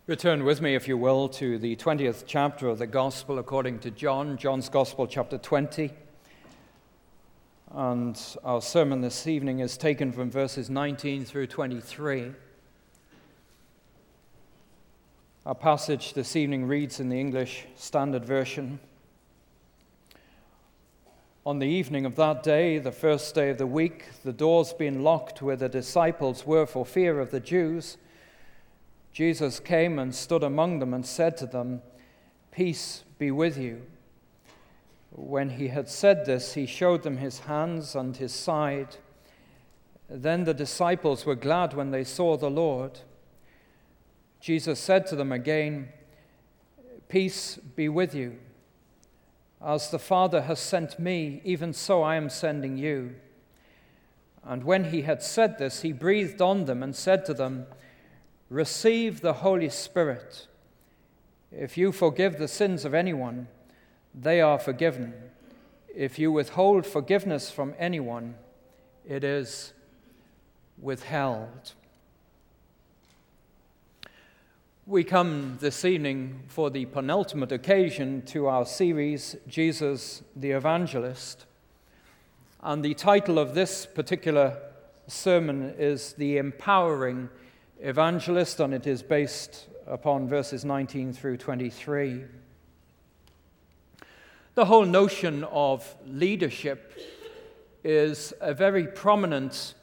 Return with me, if you will, to the 20th chapter of the Gospel according to John, John's Gospel, chapter 20. And our sermon this evening is taken from verses 19 through 23. Our passage this evening reads in the English Standard Version. On the evening of that day, the first day of the week, the doors being locked where the disciples were for fear of the Jews, Jesus came and stood among them and said to them, "Peace be with you." When he had said this, he showed them his hands and his side. Then the disciples were glad when they saw the Lord. Jesus said to them again, "Peace be with you. As the Father has sent me, even so I am sending you." And when he had said this, he breathed on them and said to them, "Receive the Holy Spirit. If you forgive the sins of anyone, they are forgiven. If you withhold forgiveness from anyone, it is withheld." We come this evening for the penultimate occasion to our series, Jesus the Evangelist. And the title of this particular sermon is The Empowering Evangelist, and it is based upon verses 19 through 23. The whole notion of leadership is a very prominent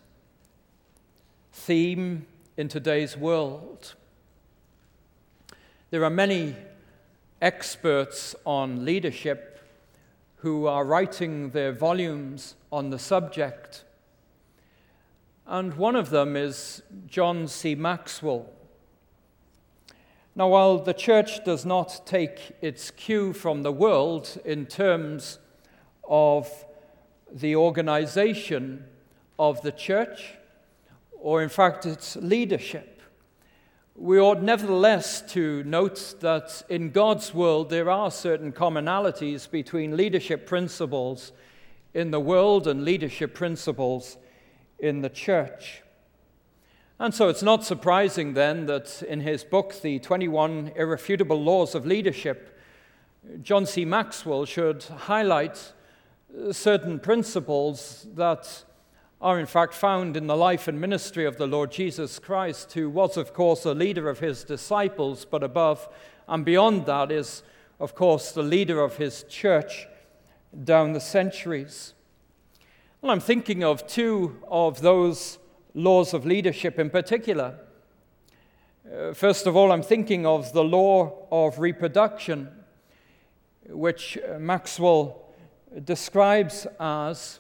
theme in today's world. There are many experts on leadership who are writing their volumes on the subject. And one of them is John C. Maxwell. Now, while the church does not take its cue from the world in terms of the organization of the church, or in fact its leadership, we ought nevertheless to note that in God's world there are certain commonalities between leadership principles in the world and leadership principles in the church. And so it's not surprising then that in his book, The 21 Irrefutable Laws of Leadership, John C. Maxwell should highlight certain principles that are in fact found in the life and ministry of the Lord Jesus Christ, who was of course a leader of his disciples, but above and beyond that is of course the leader of his church down the centuries. Well, I'm thinking of two of those laws of leadership in particular. First of all, I'm thinking of the law of reproduction, which Maxwell describes as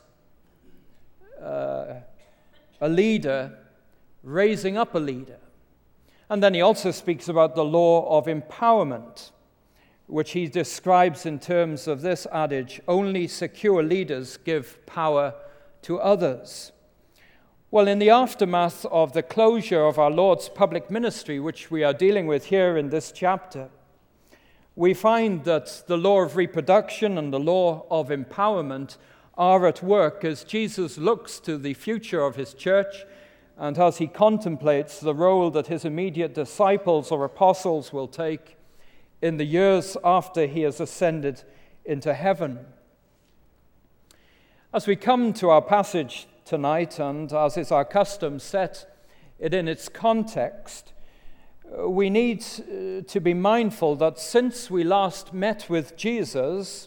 a leader raising up a leader. And then he also speaks about the law of empowerment, which he describes in terms of this adage: only secure leaders give power to others. Well, in the aftermath of the closure of our Lord's public ministry, which we are dealing with here in this chapter, we find that the law of reproduction and the law of empowerment are at work as Jesus looks to the future of his church and as he contemplates the role that his immediate disciples or apostles will take in the years after he has ascended into heaven. As we come to our passage tonight, and as is our custom, set it in its context, we need to be mindful that since we last met with Jesus,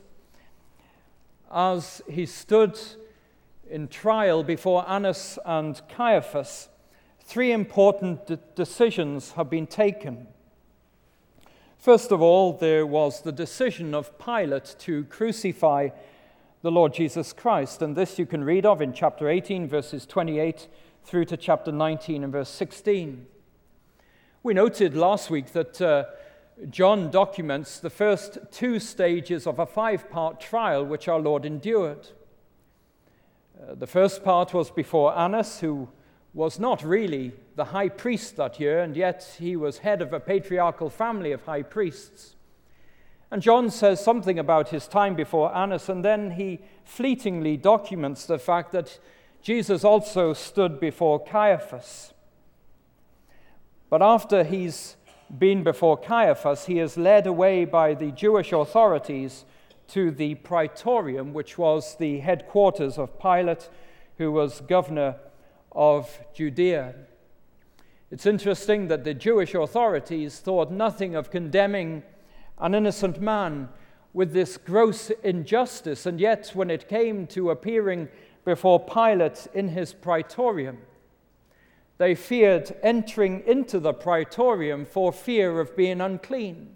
as he stood in trial before Annas and Caiaphas, three important decisions have been taken. First of all, there was the decision of Pilate to crucify the Lord Jesus Christ, and this you can read of in chapter 18, verses 28 through to chapter 19 and verse 16. We noted last week that John documents the first two stages of a five-part trial which our Lord endured. The first part was before Annas, who was not really the high priest that year, and yet he was head of a patriarchal family of high priests. And John says something about his time before Annas, and then he fleetingly documents the fact that Jesus also stood before Caiaphas. But after he's been before Caiaphas, he is led away by the Jewish authorities to the Praetorium, which was the headquarters of Pilate, who was governor of Judea. It's interesting that the Jewish authorities thought nothing of condemning an innocent man with this gross injustice, and yet when it came to appearing before Pilate in his Praetorium, they feared entering into the Praetorium for fear of being unclean.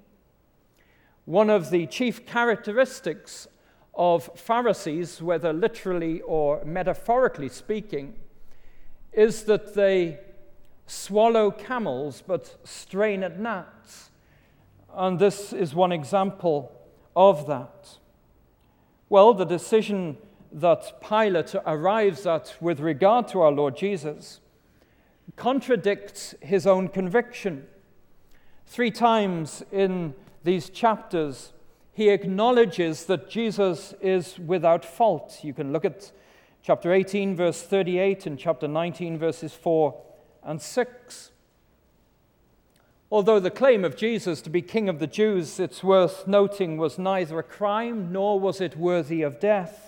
One of the chief characteristics of Pharisees, whether literally or metaphorically speaking, is that they swallow camels but strain at gnats. And this is one example of that. Well, the decision that Pilate arrives at with regard to our Lord Jesus contradicts his own conviction. 3 times in these chapters, he acknowledges that Jesus is without fault. You can look at chapter 18, verse 38, and chapter 19, verses 4 and 6. Although the claim of Jesus to be King of the Jews, it's worth noting, was neither a crime nor was it worthy of death.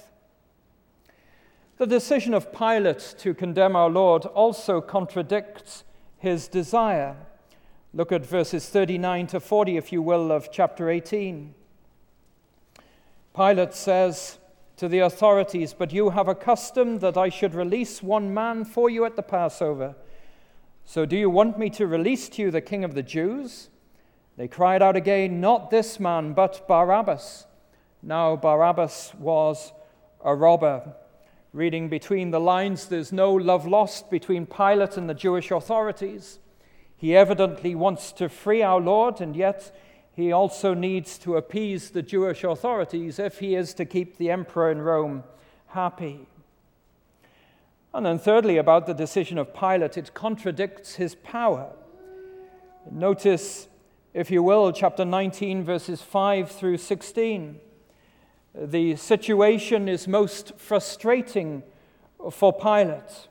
The decision of Pilate to condemn our Lord also contradicts his desire. Look at verses 39 to 40, if you will, of chapter 18. Pilate says to the authorities, "But you have a custom that I should release one man for you at the Passover. So do you want me to release to you the King of the Jews?" They cried out again, "Not this man, but Barabbas." Now Barabbas was a robber. Reading between the lines, there's no love lost between Pilate and the Jewish authorities. He evidently wants to free our Lord, and yet he also needs to appease the Jewish authorities if he is to keep the emperor in Rome happy. And then thirdly, about the decision of Pilate, it contradicts his power. Notice, if you will, chapter 19, verses 5 through 16. The situation is most frustrating for Pilate,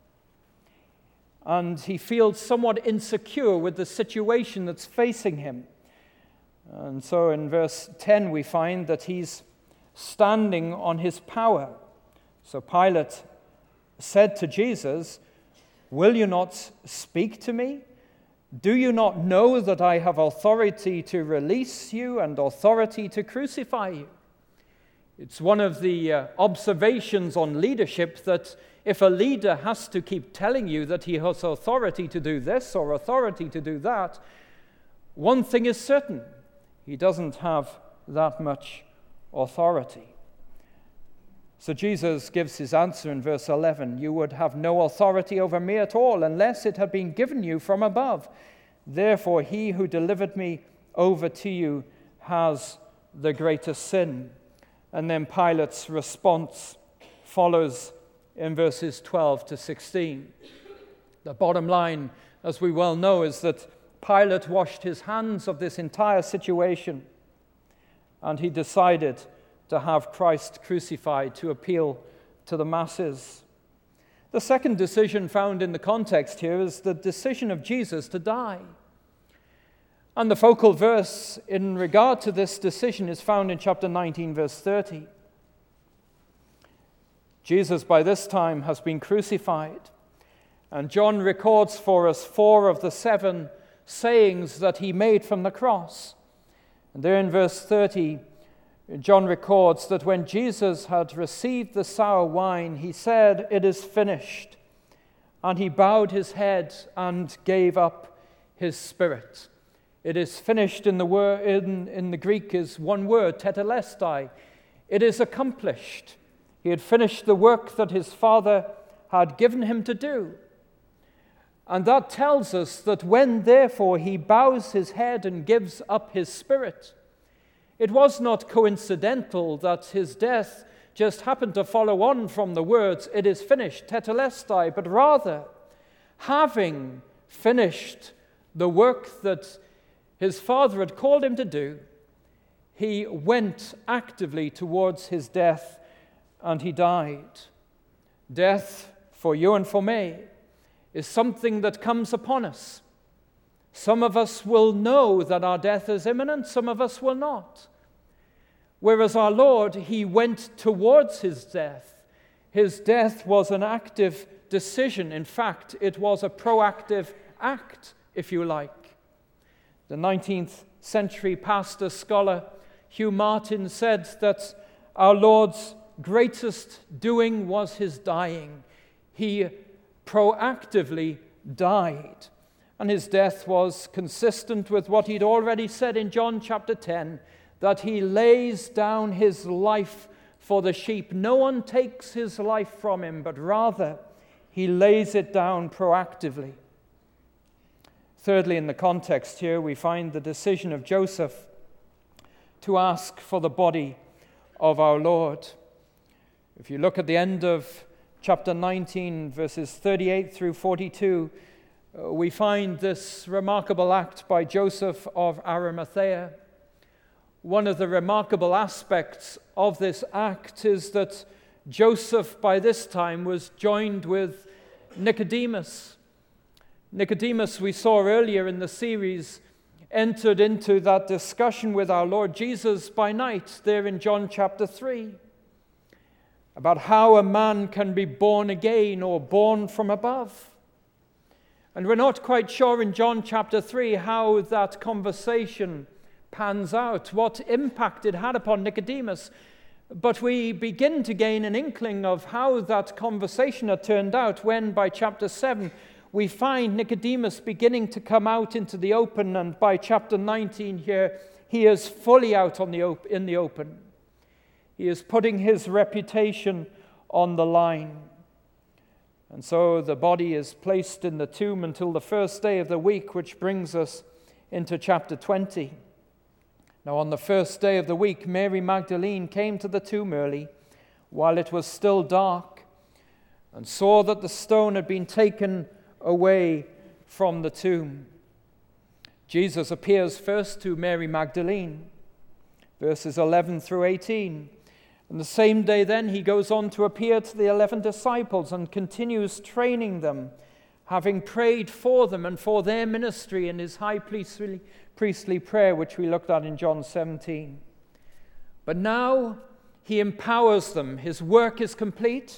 and he feels somewhat insecure with the situation that's facing him. And so in verse 10 we find that he's standing on his power. So Pilate said to Jesus, "Will you not speak to me? Do you not know that I have authority to release you and authority to crucify you?" It's one of the observations on leadership that if a leader has to keep telling you that he has authority to do this or authority to do that, one thing is certain: he doesn't have that much authority. So Jesus gives his answer in verse 11. "You would have no authority over me at all unless it had been given you from above. Therefore he who delivered me over to you has the greater sin." And then Pilate's response follows in verses 12 to 16. The bottom line, as we well know, is that Pilate washed his hands of this entire situation, and he decided to have Christ crucified to appeal to the masses. The second decision found in the context here is the decision of Jesus to die. And the focal verse in regard to this decision is found in chapter 19, verse 30. Jesus, by this time, has been crucified, and John records for us 4 of the 7 sayings that he made from the cross. And there in verse 30, John records that when Jesus had received the sour wine, he said, "It is finished." And he bowed his head and gave up his spirit. It is finished in the Greek is one word, tetelestai. It is accomplished. He had finished the work that his Father had given him to do. And that tells us that when, therefore, he bows his head and gives up his spirit, it was not coincidental that his death just happened to follow on from the words, "It is finished," tetelestai, but rather, having finished the work that his Father had called him to do, he went actively towards his death, and he died. Death, for you and for me, is something that comes upon us. Some of us will know that our death is imminent, some of us will not. Whereas our Lord, he went towards his death. His death was an active decision. In fact, it was a proactive act, if you like. The 19th century pastor scholar Hugh Martin said that our Lord's greatest doing was his dying. He proactively died. And his death was consistent with what he'd already said in John chapter 10, that he lays down his life for the sheep. No one takes his life from him, but rather he lays it down proactively. Thirdly, in the context here, we find the decision of Joseph to ask for the body of our Lord. If you look at the end of chapter 19, verses 38 through 42, we find this remarkable act by Joseph of Arimathea. One of the remarkable aspects of this act is that Joseph, by this time, was joined with Nicodemus. Nicodemus, we saw earlier in the series, entered into that discussion with our Lord Jesus by night, there in John chapter 3, about how a man can be born again or born from above. And we're not quite sure in John chapter 3 how that conversation pans out, what impact it had upon Nicodemus. But we begin to gain an inkling of how that conversation had turned out when, by chapter 7, we find Nicodemus beginning to come out into the open, and by chapter 19 here, he is fully out in the open. He is putting his reputation on the line. And so the body is placed in the tomb until the first day of the week, which brings us into chapter 20. Now, on the first day of the week, Mary Magdalene came to the tomb early, while it was still dark, and saw that the stone had been taken away from the tomb. Jesus appears first to Mary Magdalene, verses 11 through 18. And the same day then he goes on to appear to the 11 disciples and continues training them, having prayed for them and for their ministry in his high priestly prayer, which we looked at in John 17. But now he empowers them. His work is complete.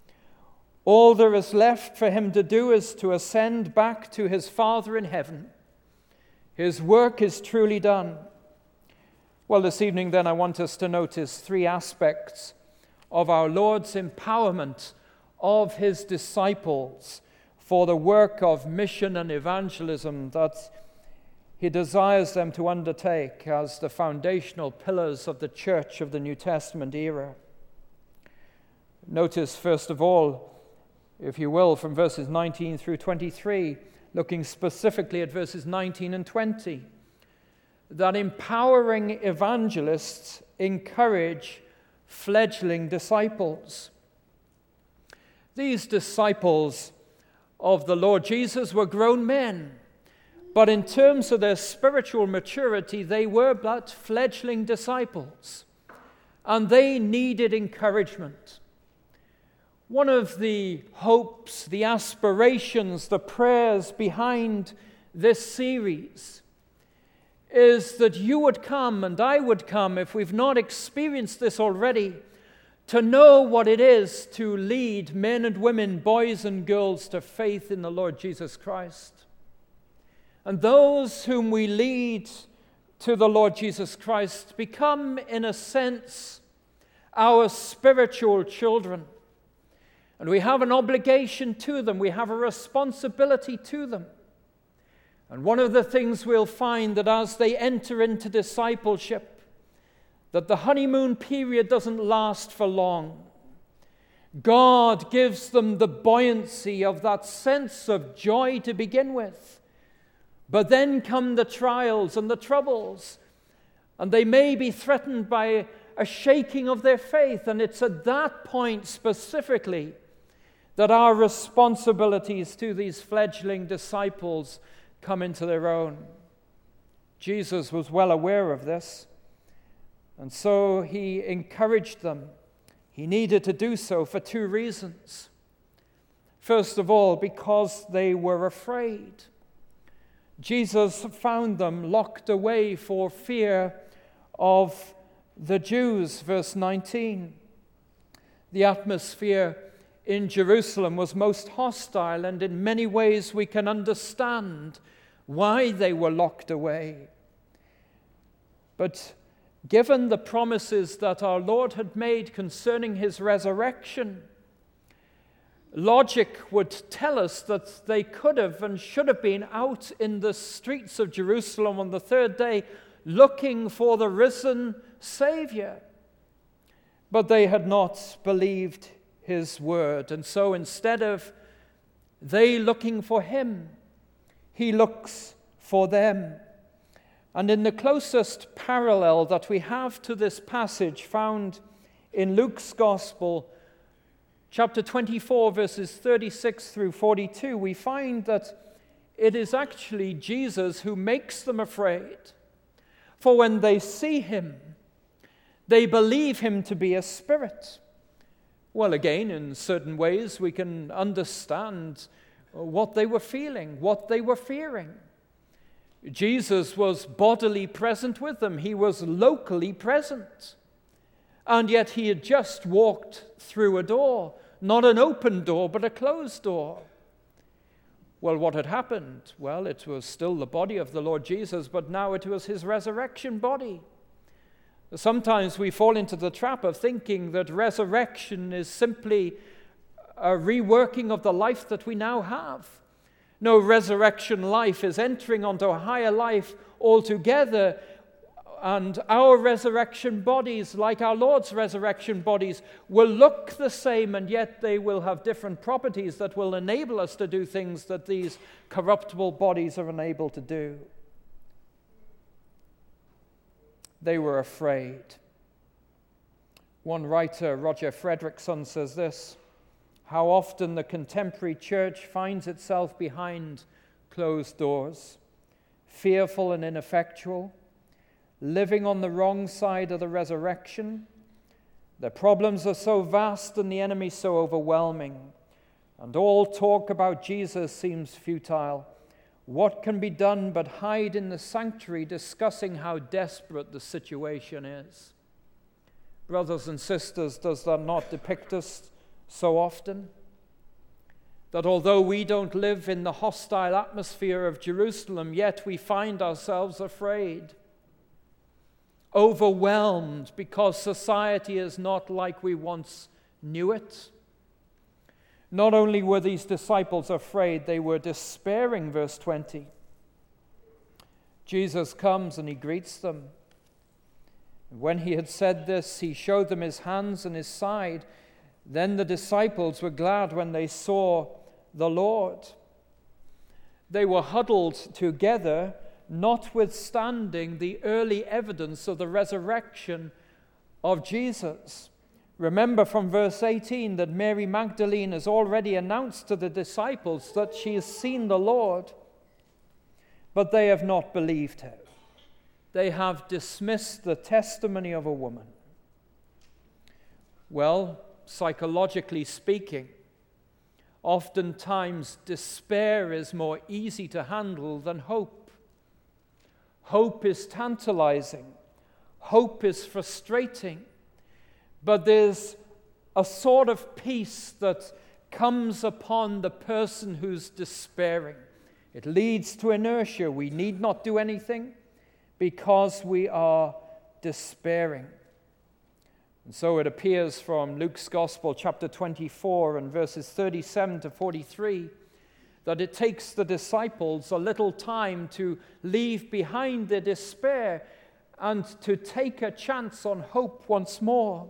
All there is left for him to do is to ascend back to his Father in heaven. His work is truly done. Well, this evening then I want us to notice three aspects of our Lord's empowerment of his disciples for the work of mission and evangelism that he desires them to undertake as the foundational pillars of the church of the New Testament era. Notice, first of all, if you will, from verses 19 through 23, looking specifically at verses 19 and 20, that empowering evangelists encourage fledgling disciples. These disciples of the Lord Jesus were grown men, but in terms of their spiritual maturity, they were but fledgling disciples, and they needed encouragement. One of the hopes, the aspirations, the prayers behind this series is that you would come and I would come, if we've not experienced this already, to know what it is to lead men and women, boys and girls, to faith in the Lord Jesus Christ. And those whom we lead to the Lord Jesus Christ become, in a sense, our spiritual children. And we have an obligation to them. We have a responsibility to them. And one of the things we'll find that as they enter into discipleship, that the honeymoon period doesn't last for long. God gives them the buoyancy of that sense of joy to begin with. But then come the trials and the troubles, and they may be threatened by a shaking of their faith. And it's at that point specifically that our responsibilities to these fledgling disciples come into their own. Jesus was well aware of this, and so he encouraged them. He needed to do so for two reasons. First of all, because they were afraid. Jesus found them locked away for fear of the Jews. Verse 19. The atmosphere in Jerusalem was most hostile, and in many ways we can understand why they were locked away. But given the promises that our Lord had made concerning his resurrection, logic would tell us that they could have and should have been out in the streets of Jerusalem on the third day looking for the risen Savior. But they had not believed his word. And so instead of they looking for him, he looks for them. And in the closest parallel that we have to this passage found in Luke's Gospel, chapter 24, verses 36 through 42, we find that it is actually Jesus who makes them afraid. For when they see him, they believe him to be a spirit. Well, again, in certain ways, we can understand what they were feeling, what they were fearing. Jesus was bodily present with them. He was locally present. And yet he had just walked through a door, not an open door, but a closed door. Well, what had happened? Well, it was still the body of the Lord Jesus, but now it was his resurrection body. Sometimes we fall into the trap of thinking that resurrection is simply a reworking of the life that we now have. No, resurrection life is entering onto a higher life altogether, and our resurrection bodies, like our Lord's resurrection bodies, will look the same, and yet they will have different properties that will enable us to do things that these corruptible bodies are unable to do. They were afraid. One writer, Roger Fredrickson, says this: how often the contemporary church finds itself behind closed doors, fearful and ineffectual, living on the wrong side of the resurrection. The problems are so vast and the enemy so overwhelming, and all talk about Jesus seems futile. What can be done but hide in the sanctuary discussing how desperate the situation is? Brothers and sisters, does that not depict us so often? That although we don't live in the hostile atmosphere of Jerusalem, yet we find ourselves afraid, overwhelmed because society is not like we once knew it. Not only were these disciples afraid, they were despairing, verse 20. Jesus comes and he greets them. When he had said this, he showed them his hands and his side. Then the disciples were glad when they saw the Lord. They were huddled together, notwithstanding the early evidence of the resurrection of Jesus. Remember from verse 18 that Mary Magdalene has already announced to the disciples that she has seen the Lord, but they have not believed her. They have dismissed the testimony of a woman. Well, psychologically speaking, oftentimes despair is more easy to handle than hope. Hope is tantalizing. Hope is frustrating. But there's a sort of peace that comes upon the person who's despairing. It leads to inertia. We need not do anything because we are despairing. And so it appears from Luke's Gospel, chapter 24, and verses 37 to 43, that it takes the disciples a little time to leave behind their despair and to take a chance on hope once more.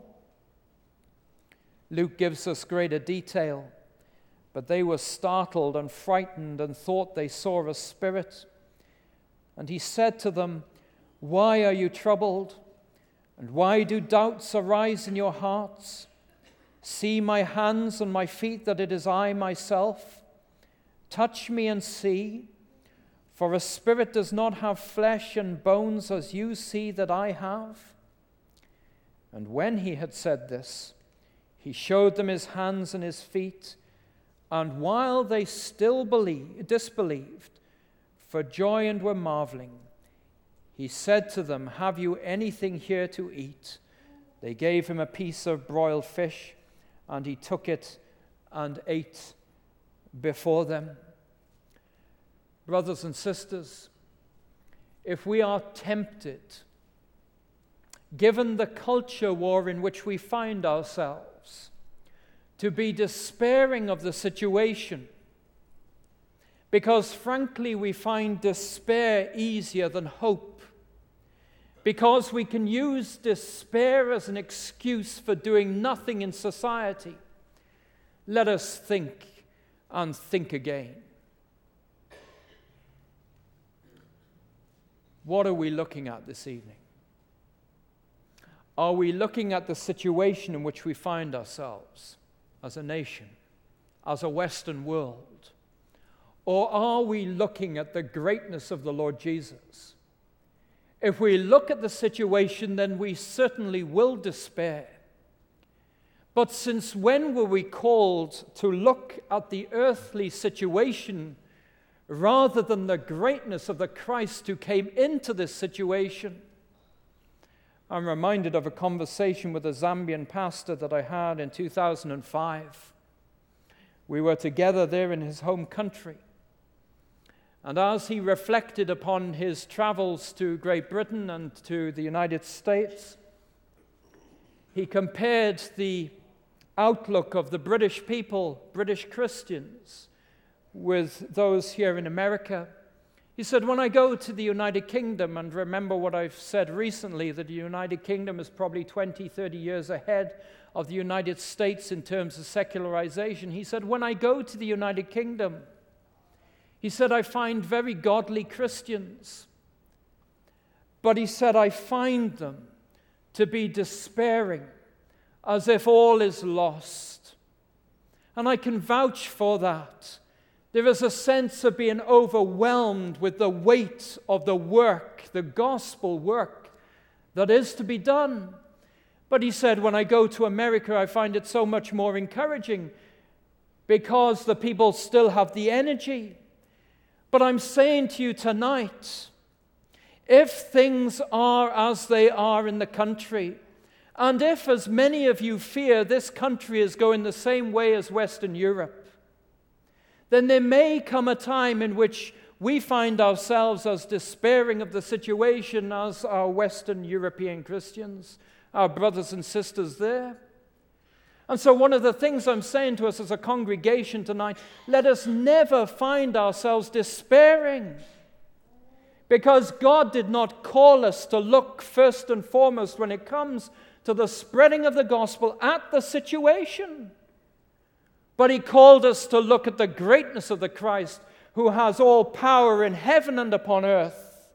Luke gives us greater detail, but they were startled and frightened and thought they saw a spirit. And he said to them, "Why are you troubled? And why do doubts arise in your hearts? See my hands and my feet, that it is I myself. Touch me and see, for a spirit does not have flesh and bones as you see that I have." And when he had said this, he showed them his hands and his feet, and while they still disbelieved, for joy and were marveling. He said to them, "Have you anything here to eat?" They gave him a piece of broiled fish, and he took it and ate before them. Brothers and sisters, if we are tempted, given the culture war in which we find ourselves, to be despairing of the situation, because frankly we find despair easier than hope, because we can use despair as an excuse for doing nothing in society, let us think and think again. What are we looking at this evening? Are we looking at the situation in which we find ourselves as a nation, as a Western world? Or are we looking at the greatness of the Lord Jesus? If we look at the situation, then we certainly will despair. But since when were we called to look at the earthly situation rather than the greatness of the Christ who came into this situation? I'm reminded of a conversation with a Zambian pastor that I had in 2005. We were together there in his home country. And as he reflected upon his travels to Great Britain and to the United States, he compared the outlook of the British people, British Christians, with those here in America. He said, when I go to the United Kingdom, and remember what I've said recently, that the United Kingdom is probably 20, 30 years ahead of the United States in terms of secularization. He said, when I go to the United Kingdom, he said, I find very godly Christians. But he said, I find them to be despairing, as if all is lost. And I can vouch for that. There is a sense of being overwhelmed with the weight of the work, the gospel work that is to be done. But he said, when I go to America, I find it so much more encouraging because the people still have the energy. But I'm saying to you tonight, if things are as they are in the country, and if, as many of you fear, this country is going the same way as Western Europe, then there may come a time in which we find ourselves as despairing of the situation as our Western European Christians, our brothers and sisters there. And so one of the things I'm saying to us as a congregation tonight, let us never find ourselves despairing, because God did not call us to look first and foremost when it comes to the spreading of the gospel at the situation. But he called us to look at the greatness of the Christ who has all power in heaven and upon earth,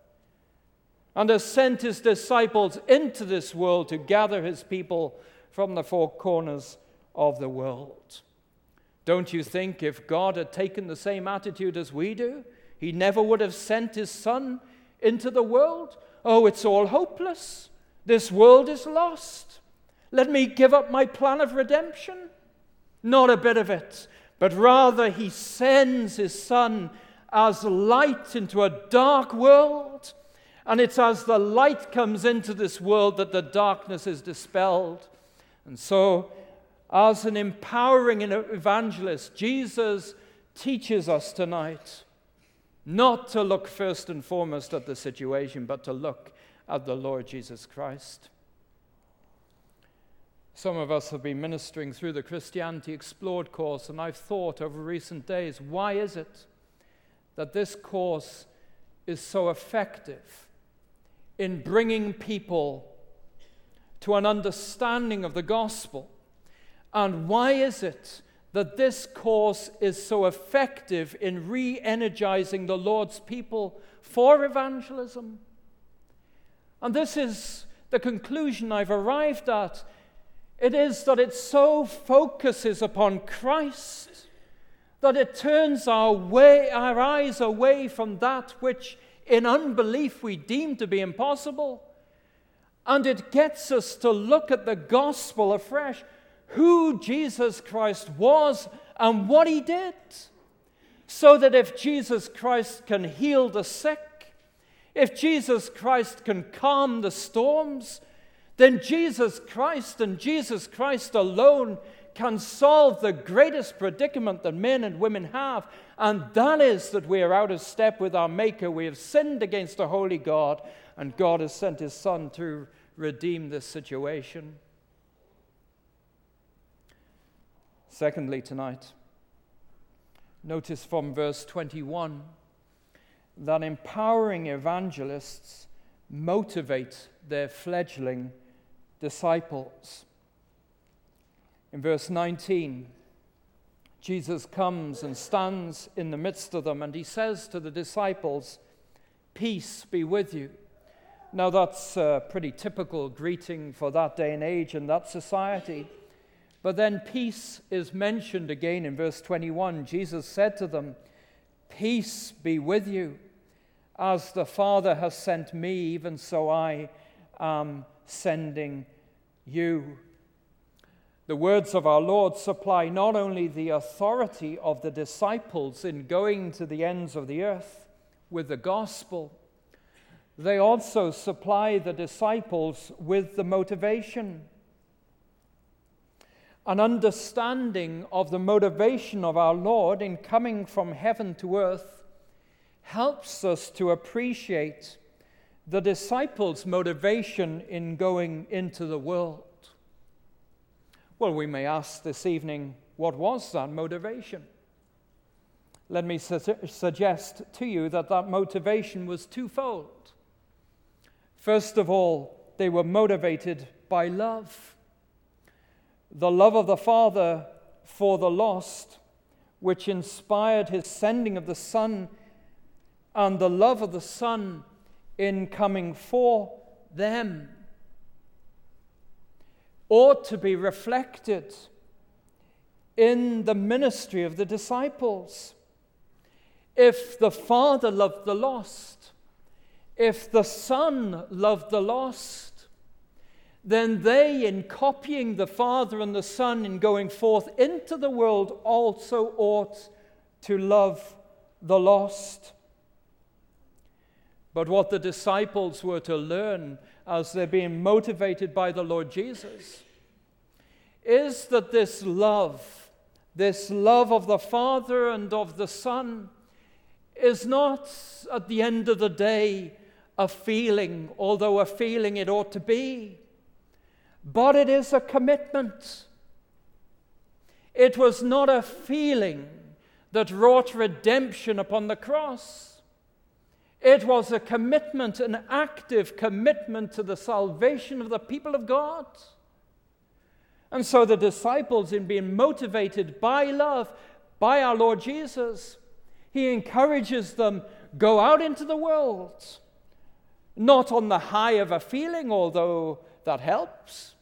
and has sent his disciples into this world to gather his people from the four corners of the world. Don't you think if God had taken the same attitude as we do, he never would have sent his Son into the world? Oh, it's all hopeless. This world is lost. Let me give up my plan of redemption. Not a bit of it. But rather he sends his Son as light into a dark world. And it's as the light comes into this world that the darkness is dispelled. And so, as an empowering evangelist, Jesus teaches us tonight not to look first and foremost at the situation, but to look at the Lord Jesus Christ. Some of us have been ministering through the Christianity Explored course, and I've thought over recent days, why is it that this course is so effective in bringing people to an understanding of the gospel? And why is it that this course is so effective in re-energizing the Lord's people for evangelism? And this is the conclusion I've arrived at. It is that it so focuses upon Christ that it turns our eyes away from that which in unbelief we deem to be impossible. And it gets us to look at the gospel afresh, who Jesus Christ was and what he did. so that if Jesus Christ can heal the sick, if Jesus Christ can calm the storms, then Jesus Christ and Jesus Christ alone can solve the greatest predicament that men and women have, and that is that we are out of step with our Maker. We have sinned against a holy God, and God has sent his Son to redeem this situation. Secondly, tonight, notice from verse 21 that empowering evangelists motivate their fledgling disciples. In verse 19, Jesus comes and stands in the midst of them, and he says to the disciples, "Peace be with you." Now that's a pretty typical greeting for that day and age and that society. But then peace is mentioned again in verse 21. Jesus said to them, "Peace be with you. As the Father has sent me, even so I am sending you." The words of our Lord supply not only the authority of the disciples in going to the ends of the earth with the gospel, they also supply the disciples with the motivation. An understanding of the motivation of our Lord in coming from heaven to earth helps us to appreciate the disciples' motivation in going into the world. Well, we may ask this evening, what was that motivation? Let me suggest to you that motivation was twofold. First of all, they were motivated by love. The love of the Father for the lost, which inspired his sending of the Son, and the love of the Son in coming for them, ought to be reflected in the ministry of the disciples. If the Father loved the lost, if the Son loved the lost, then they, in copying the Father and the Son in going forth into the world, also ought to love the lost. But what the disciples were to learn as they're being motivated by the Lord Jesus is that this love of the Father and of the Son, is not at the end of the day a feeling, although a feeling it ought to be, but it is a commitment. It was not a feeling that wrought redemption upon the cross. It was a commitment, an active commitment to the salvation of the people of God. And so the disciples, in being motivated by love, by our Lord Jesus, he encourages them, go out into the world, not on the high of a feeling, although that helps,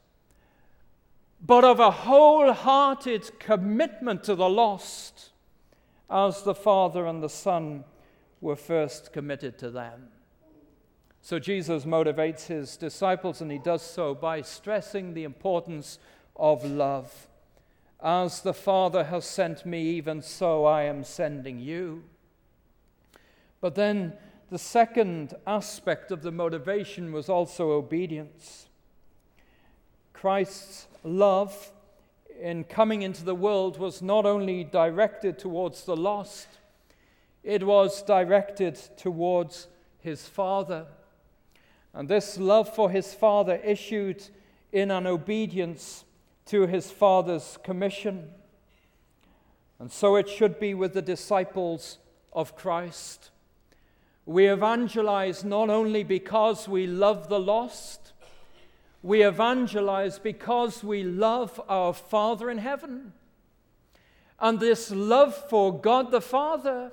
but of a wholehearted commitment to the lost, as the Father and the Son were first committed to them. So Jesus motivates his disciples, and he does so by stressing the importance of love. As the Father has sent me, even so I am sending you. But then the second aspect of the motivation was also obedience. Christ's love in coming into the world was not only directed towards the lost, it was directed towards his Father. And this love for his Father issued in an obedience to his Father's commission. And so it should be with the disciples of Christ. We evangelize not only because we love the lost, we evangelize because we love our Father in heaven. And this love for God the Father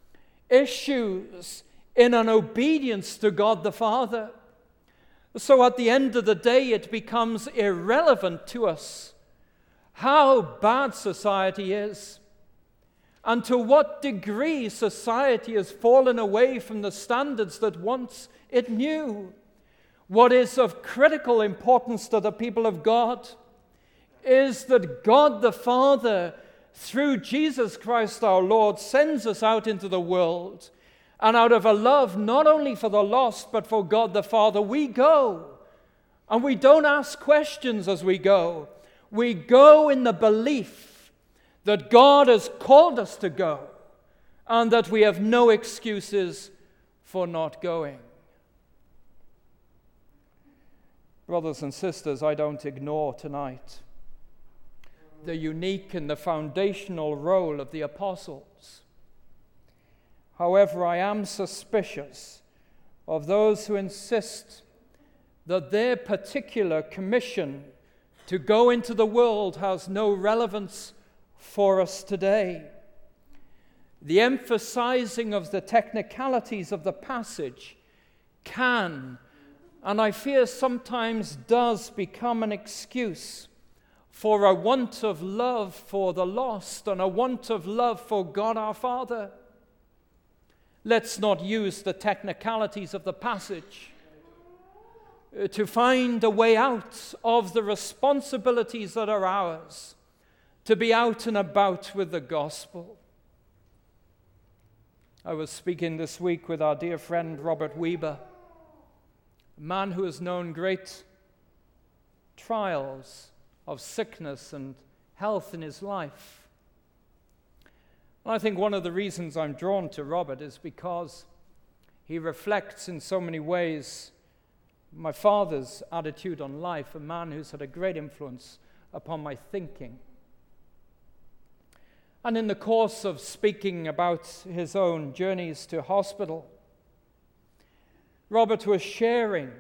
issues in an obedience to God the Father. So at the end of the day, it becomes irrelevant to us how bad society is and to what degree society has fallen away from the standards that once it knew. What is of critical importance to the people of God is that God the Father through Jesus Christ our Lord, sends us out into the world. And out of a love not only for the lost, but for God the Father, we go. And we don't ask questions as we go. We go in the belief that God has called us to go and that we have no excuses for not going. Brothers and sisters, I don't ignore tonight the unique and the foundational role of the apostles. However, I am suspicious of those who insist that their particular commission to go into the world has no relevance for us today. The emphasizing of the technicalities of the passage can, and I fear sometimes does, become an excuse for a want of love for the lost and a want of love for God our Father. Let's not use the technicalities of the passage to find a way out of the responsibilities that are ours, to be out and about with the gospel. I was speaking this week with our dear friend Robert Weber, a man who has known great trials of sickness and health in his life. And I think one of the reasons I'm drawn to Robert is because he reflects in so many ways my father's attitude on life, a man who's had a great influence upon my thinking. And in the course of speaking about his own journeys to hospital, Robert was sharing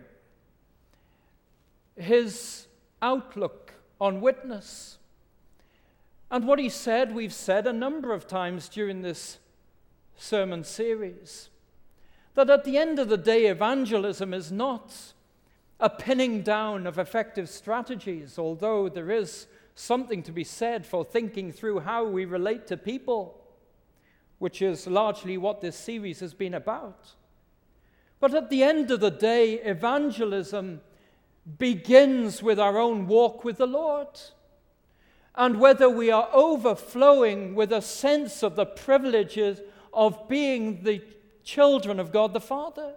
his outlook on witness. And what he said, we've said a number of times during this sermon series, that at the end of the day, evangelism is not a pinning down of effective strategies, although there is something to be said for thinking through how we relate to people, which is largely what this series has been about. But at the end of the day, evangelism begins with our own walk with the Lord. And whether we are overflowing with a sense of the privileges of being the children of God the Father,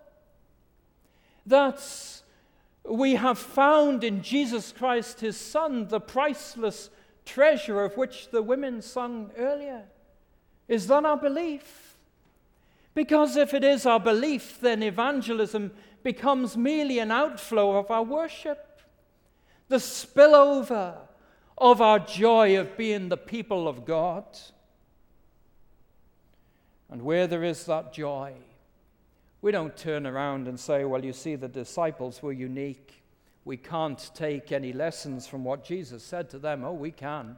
that we have found in Jesus Christ, his Son, the priceless treasure of which the women sung earlier. Is that our belief? Because if it is our belief, then evangelism becomes merely an outflow of our worship, the spillover of our joy of being the people of God. And where there is that joy, we don't turn around and say, well, you see, the disciples were unique. We can't take any lessons from what Jesus said to them. Oh, we can.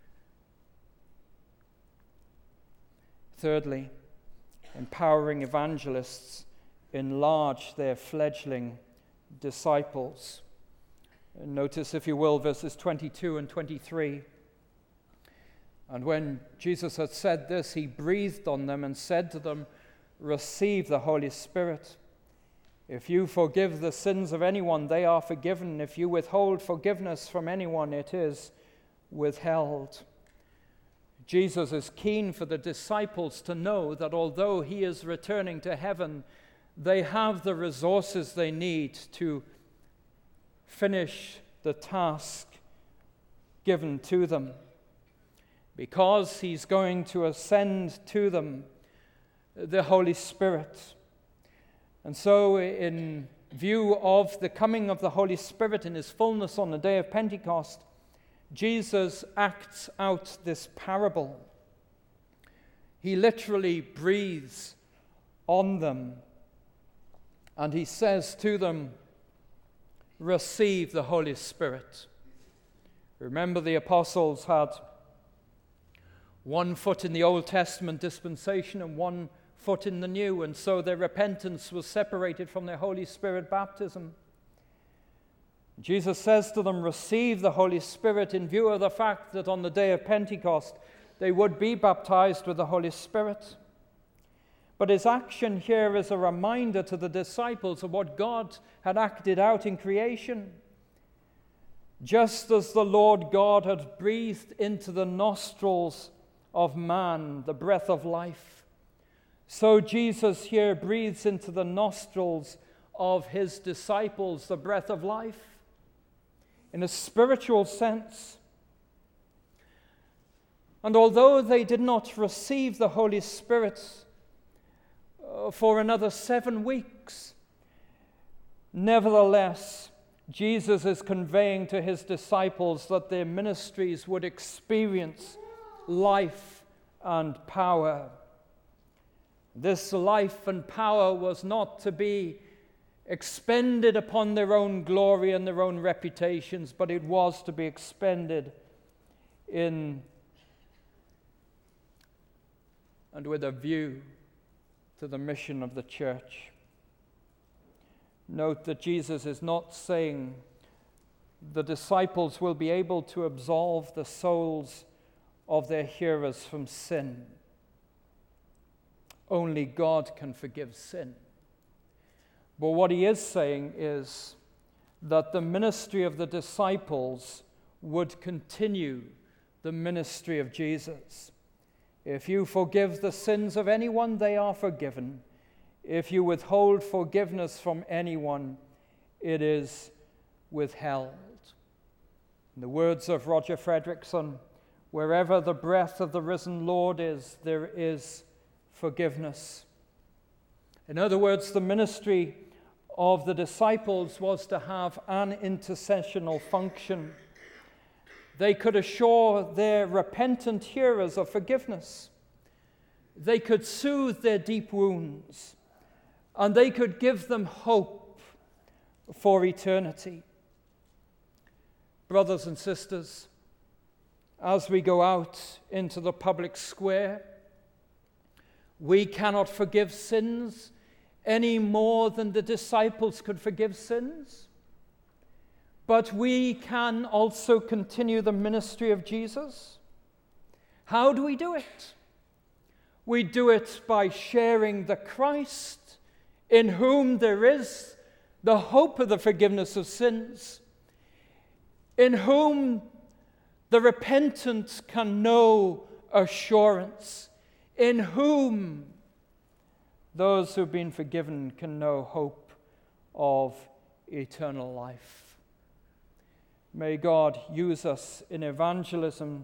Thirdly, empowering evangelists enlarge their fledgling disciples. Notice, if you will, verses 22 and 23. And when Jesus had said this, he breathed on them and said to them, "Receive the Holy Spirit. If you forgive the sins of anyone, they are forgiven. If you withhold forgiveness from anyone, it is withheld." Jesus is keen for the disciples to know that although he is returning to heaven, they have the resources they need to finish the task given to them. Because he's going to ascend to them the Holy Spirit. And so, in view of the coming of the Holy Spirit in his fullness on the day of Pentecost, Jesus acts out this parable. He literally breathes on them, and he says to them, "Receive the Holy Spirit." Remember, the apostles had one foot in the Old Testament dispensation and one foot in the New, and so their repentance was separated from their Holy Spirit baptism. Jesus says to them, "Receive the Holy Spirit," in view of the fact that on the day of Pentecost they would be baptized with the Holy Spirit. But his action here is a reminder to the disciples of what God had acted out in creation. Just as the Lord God had breathed into the nostrils of man, the breath of life. So Jesus here breathes into the nostrils of his disciples the breath of life in a spiritual sense. And although they did not receive the Holy Spirit for another 7 weeks, nevertheless, Jesus is conveying to his disciples that their ministries would experience life and power. This life and power was not to be expended upon their own glory and their own reputations, but it was to be expended in and with a view to the mission of the church. Note that Jesus is not saying the disciples will be able to absolve the souls of their hearers from sin. Only God can forgive sin. But what he is saying is that the ministry of the disciples would continue the ministry of Jesus. If you forgive the sins of anyone, they are forgiven. If you withhold forgiveness from anyone, it is withheld. In the words of Roger Fredrickson, wherever the breath of the risen Lord is, there is forgiveness. In other words, the ministry of the disciples was to have an intercessional function. They could assure their repentant hearers of forgiveness. They could soothe their deep wounds, and they could give them hope for eternity. Brothers and sisters, as we go out into the public square, we cannot forgive sins any more than the disciples could forgive sins. But we can also continue the ministry of Jesus. How do we do it? We do it by sharing the Christ in whom there is the hope of the forgiveness of sins, in whom the repentant can know assurance, in whom those who've been forgiven can know hope of eternal life. May God use us in evangelism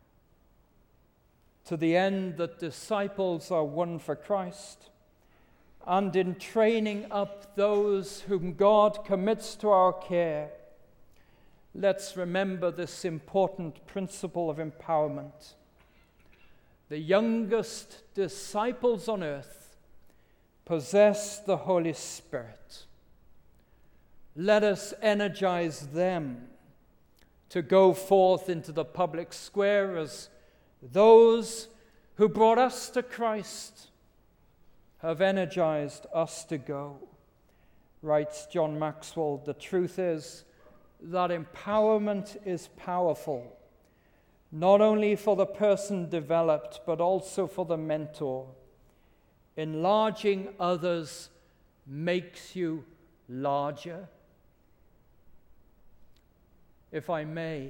to the end that disciples are won for Christ, and in training up those whom God commits to our care. Let's remember this important principle of empowerment. The youngest disciples on earth possess the Holy Spirit. Let us energize them to go forth into the public square as those who brought us to Christ have energized us to go. Writes John Maxwell, the truth is that empowerment is powerful, not only for the person developed, but also for the mentor. Enlarging others makes you larger. If I may,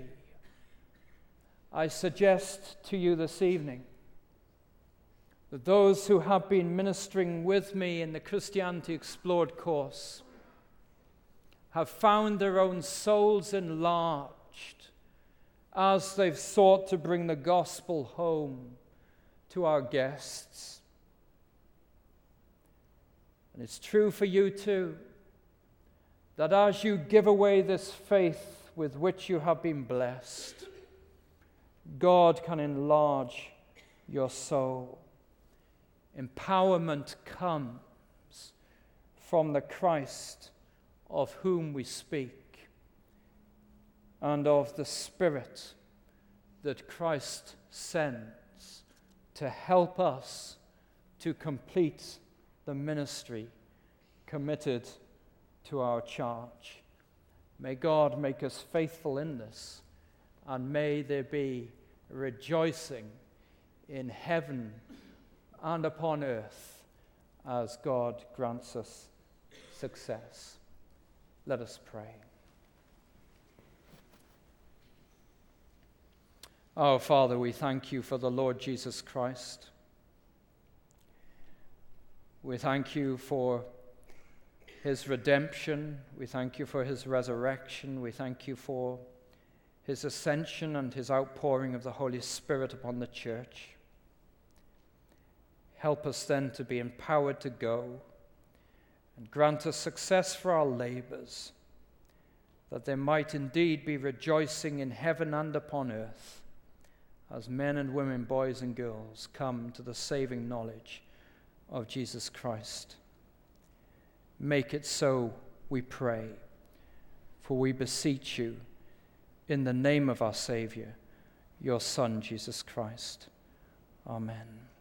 I suggest to you this evening that those who have been ministering with me in the Christianity Explored course have found their own souls enlarged as they've sought to bring the gospel home to our guests. And it's true for you too, that as you give away this faith with which you have been blessed, God can enlarge your soul. Empowerment comes from the Christ of whom we speak, and of the Spirit that Christ sends to help us to complete the ministry committed to our charge. May God make us faithful in this, and may there be rejoicing in heaven and upon earth as God grants us success. Let us pray. Our Father, we thank you for the Lord Jesus Christ. We thank you for his redemption. We thank you for his resurrection. We thank you for his ascension and his outpouring of the Holy Spirit upon the church. Help us then to be empowered to go, and grant us success for our labors, that there might indeed be rejoicing in heaven and upon earth, as men and women, boys and girls, come to the saving knowledge of Jesus Christ. Make it so, we pray, for we beseech you in the name of our Savior, your Son, Jesus Christ. Amen.